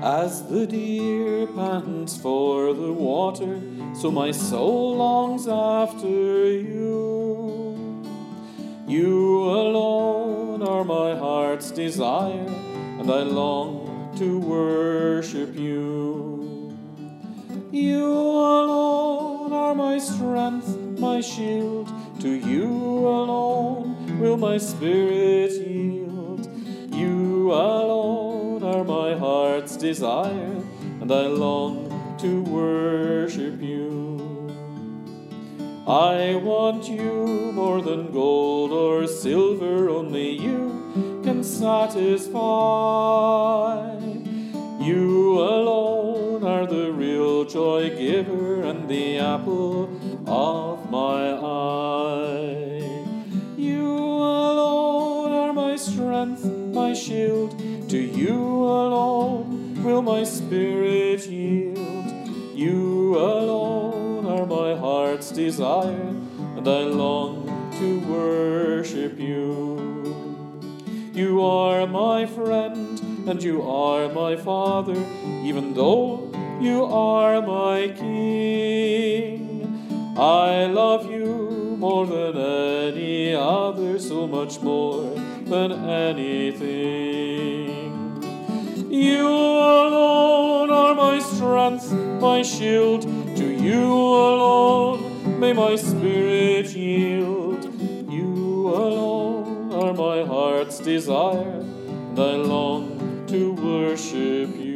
As the deer pants for the water, so my soul longs after you. You alone are my heart's desire, and I long to worship you. You alone are my strength, my shield. To you alone will my spirit yield. You alone are my heart's desire, and I long to worship you. I want you more than gold or silver, only you can satisfy. You alone are the real joy giver and the apple of my eye. You alone are my strength, my shield. To you alone will my spirit yield. You alone are my heart's desire, and I long to worship you. You are my friend, and you are my Father, even though you are my King. I love you more than any other, so much more than anything. You alone are my strength, my shield. To you alone may my spirit yield. You alone are my heart's desire, and I long to worship you.